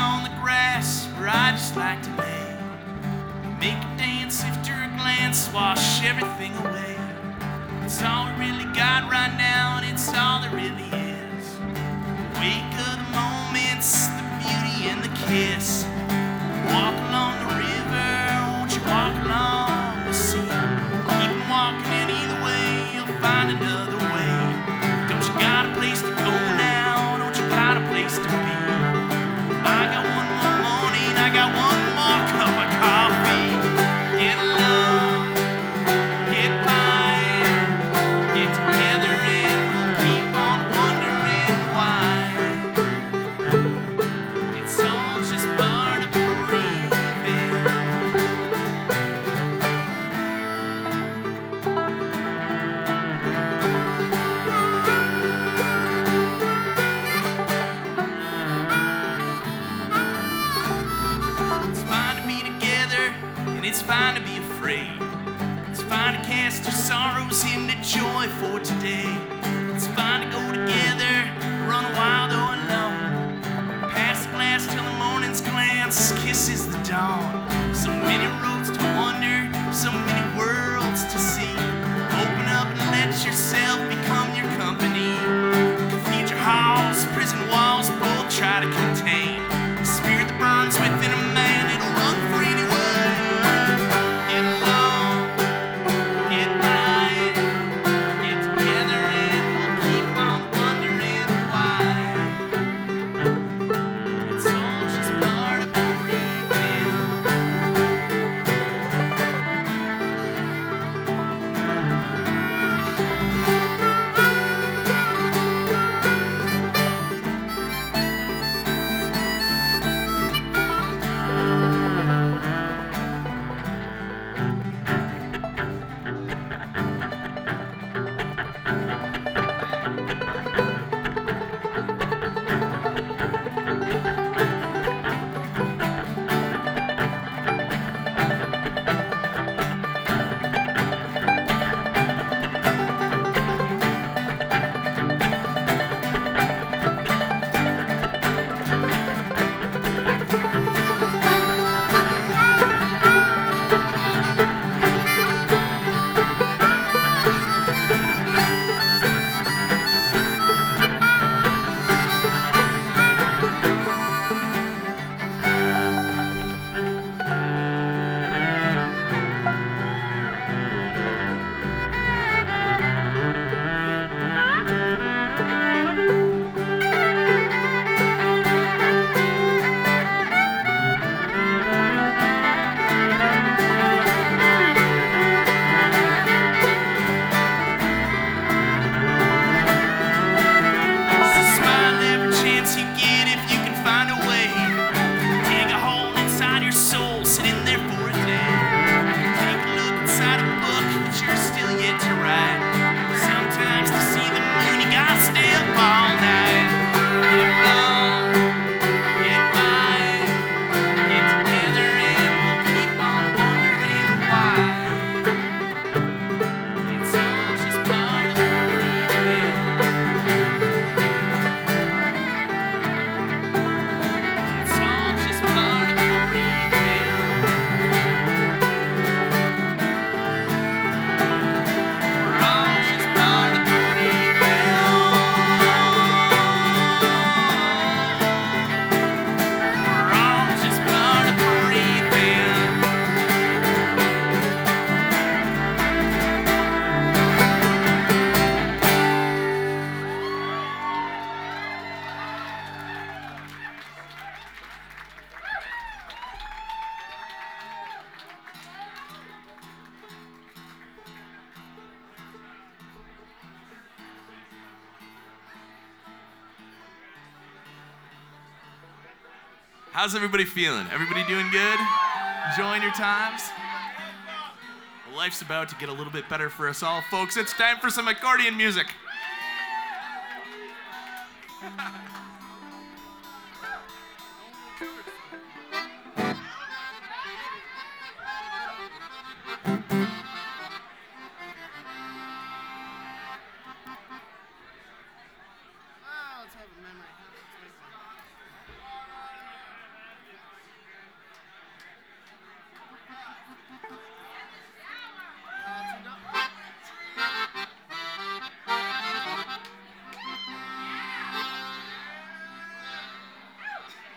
on the grass where I just like to lay. Make a dance after a glance, wash everything away. It's all we really got right now, and it's all there really is. Wake of the moments, the beauty and the kiss. Walk along the river, won't you walk along the sea? Keep on walking, and either way you'll find another way. Don't you got a place to go now? Don't you got a place to be? I got one more morning, I got one more cup of coffee. Get along, get by, get together, and we'll keep on wondering why. It's all just part of breathing. It's fine to be together, and it's fine to be afraid. It's fine to cast your sorrows into joy for today. It's fine to go together, run wild or alone. Pass the glass till the morning's glance kisses the dawn. So many roads to wander, so many worlds to see. Open up and let yourself become your company. Cathedral halls, prison walls, both try to contain the spirit that burns within a man. It'll run for anyone. Get along, get right, get together, and we'll keep on wondering why. It's all just part of breathing. So smile every chance you get if you can find a way. Dig a hole inside your soul, sit in there for a day. Take a look inside a book that you're still yet to write. Sometimes to see the moon you gotta stay up all night. Get along, get by, get together, and we'll keep on wondering why. It's all just part of breathing. It's all just part of breathing. We're all just part of breathing. We're all just part of breathing. How's everybody feeling? Everybody doing good? Enjoying your times? Well, life's about to get a little bit better for us all, folks. It's time for some accordion music. Let's have a memory.